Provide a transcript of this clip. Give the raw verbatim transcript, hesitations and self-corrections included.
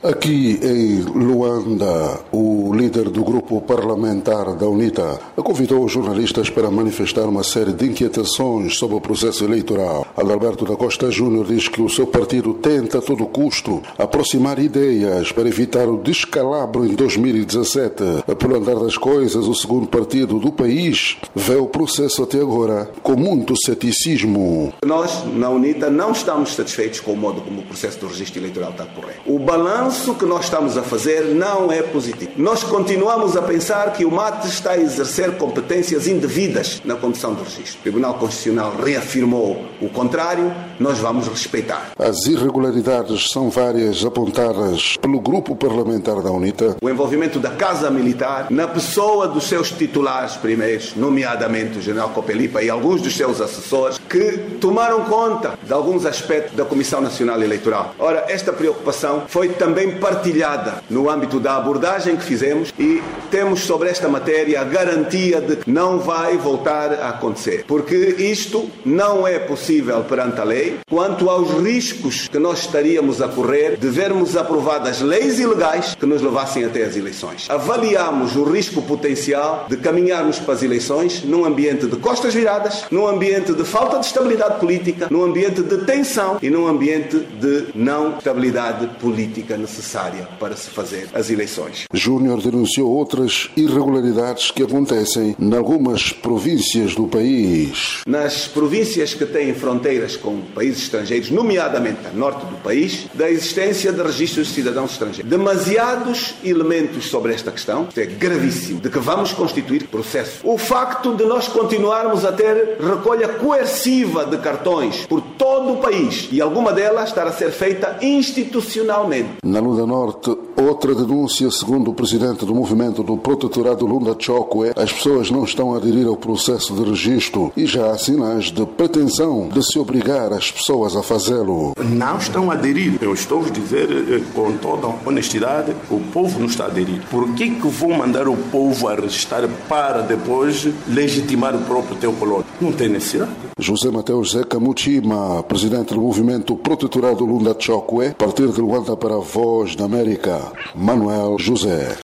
Aqui em Luanda, o líder do grupo parlamentar da UNITA convidou os jornalistas para manifestar uma série de inquietações sobre o processo eleitoral. Adalberto da Costa Júnior diz que o seu partido tenta a todo custo aproximar ideias para evitar o descalabro em dois mil e dezassete. Pelo andar das coisas, o segundo partido do país vê o processo até agora com muito ceticismo. Nós, na UNITA, não estamos satisfeitos com o modo como o processo do registro eleitoral está a correr. O balanço O que nós estamos a fazer não é positivo. Nós continuamos a pensar que o M A T está a exercer competências indevidas na condução do registro. O Tribunal Constitucional reafirmou o contrário, nós vamos respeitar. As irregularidades são várias apontadas pelo grupo parlamentar da UNITA. O envolvimento da Casa Militar na pessoa dos seus titulares primeiros, nomeadamente o general Copelipa e alguns dos seus assessores, que tomaram conta de alguns aspectos da Comissão Nacional Eleitoral. Ora, esta preocupação foi também partilhada no âmbito da abordagem que fizemos e temos sobre esta matéria a garantia de que não vai voltar a acontecer. Porque isto não é possível perante a lei. Quanto aos riscos que nós estaríamos a correr de vermos aprovadas leis ilegais que nos levassem até as eleições. Avaliamos o risco potencial de caminharmos para as eleições num ambiente de costas viradas, num ambiente de falta de estabilidade política, num ambiente de tensão e num ambiente de não estabilidade política necessária para se fazer as eleições. Júnior denunciou outras irregularidades que acontecem em algumas províncias do país. Nas províncias que têm fronteiras com países estrangeiros, nomeadamente a norte do país, da existência de registros de cidadãos estrangeiros. Demasiados elementos sobre esta questão, isto é gravíssimo, de que vamos constituir processo. O facto de nós continuarmos a ter recolha coerciva de cartões por todo o país e alguma delas estar a ser feita institucionalmente. Na Lunda Norte, outra denúncia, segundo o presidente do movimento do protetorado Lunda Chokwe, as pessoas não estão a aderir ao processo de registro e já há sinais de pretensão de se obrigar as pessoas a fazê-lo. Não estão a aderir. Eu estou a dizer com toda a honestidade, o povo não está a aderir. Por que que vão mandar o povo a registrar para depois legitimar o próprio teu colônia? Não tem necessidade. José Mateus Zeca Muchima, presidente do movimento protetorado Lunda Chokwe, a partir de Luanda para a Voz da América, Manuel José.